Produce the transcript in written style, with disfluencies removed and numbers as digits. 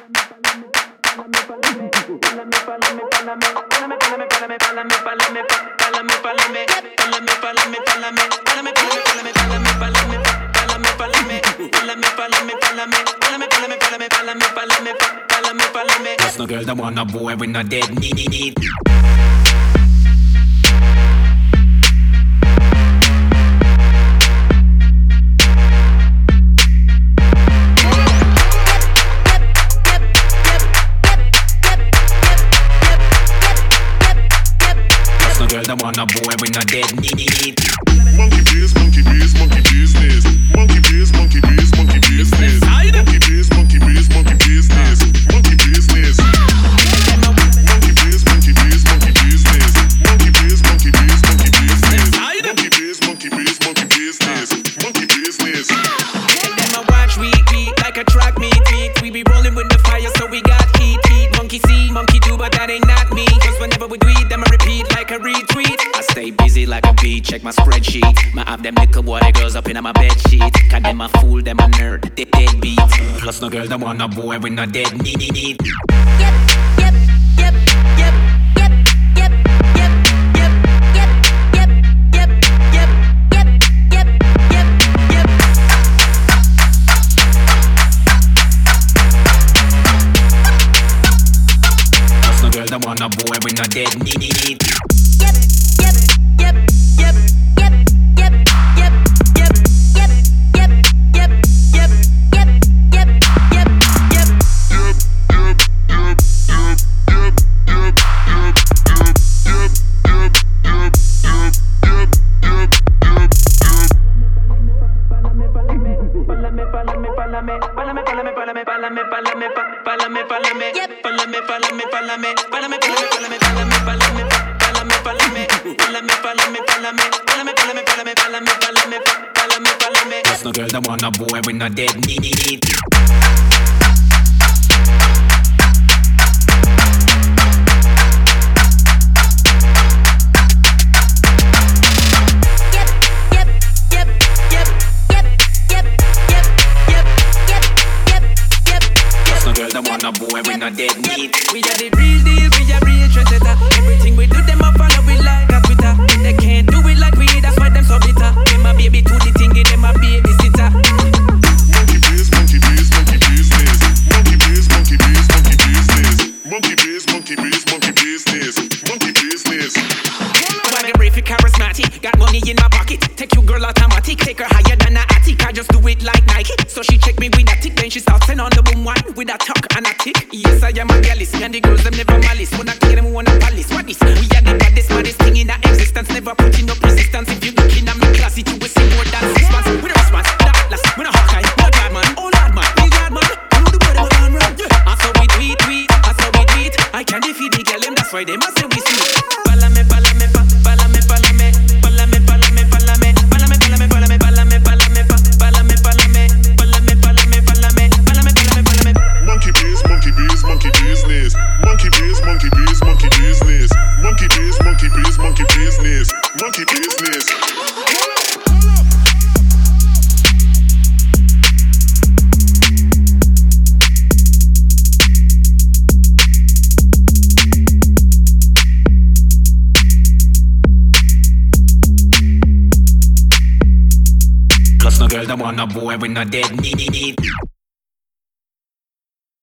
Just no girl that want a boy when not dead need. Just no girl that want a boy when not dead need. Monkey biz, monkey biz, monkey business. Monkey biz, monkey biz, monkey business. Monkey biz, monkey biz, monkey business. Monkey business. Monkey biz, monkey biz, monkey business. Monkey biz, monkey biz, monkey business. Monkey biz, monkey biz, monkey business. Monkey business. And then I watch we like a track meet. We be rolling with the fire, so we got heat. Monkey see, monkey do, but that ain't not me. Cause whenever we do it, them I repeat like a retweet. I stay busy like a bee, check my spreadsheet. My have them little water girls up in my bed sheet. Cause them a fool, them a nerd, they deadbeat. Plus no girl that want a boy when not dead need. Plus no girl that want a boy when not dead need. Plus no girl that want a boy when not dead need. Girl that want a boy when not dead need. We are the real deal, we are real trendsetter. Everything we do, them a follow we like a Twitter. If they can't do it like we, that's why them so bitter. Them a baby to the thing, them a baby sitter. Monkey biz, monkey biz, monkey business. Monkey biz, monkey biz, monkey business. Monkey biz, monkey biz, monkey business. Monkey business. Waggerific, charismatic, got money in my pocket. Take your girl automatic, take her higher than a attic. I just do it like Nike. So she check me with a tick, then she starts on the boom wine with a tuck and a tick. Yes, I am a gallus, and the girls them never malice. When I kill them, want a palace. What this? We are the baddest thing in our existence. Never putting up resistance. If you looking at me classy, you will see more than 6 months. With a response, with a atlas, with a Hawkeye, no bad man, oh lad man, real bad man. You know the word of a man run. I saw we tweet, I saw we tweet. I can't defeat the girl, them that's why they must say we sweet. Palame, palame, palame, palame, palame, palame, palame, palame, palame, palame, palame, palame, palame, palame, palame, palame, palame. Monkey biz, monkey biz, monkey business. Monkey biz, monkey biz, monkey business. Monkey biz, monkey biz, monkey business. Monkey business. Plus no girl that want a boy when not dead need.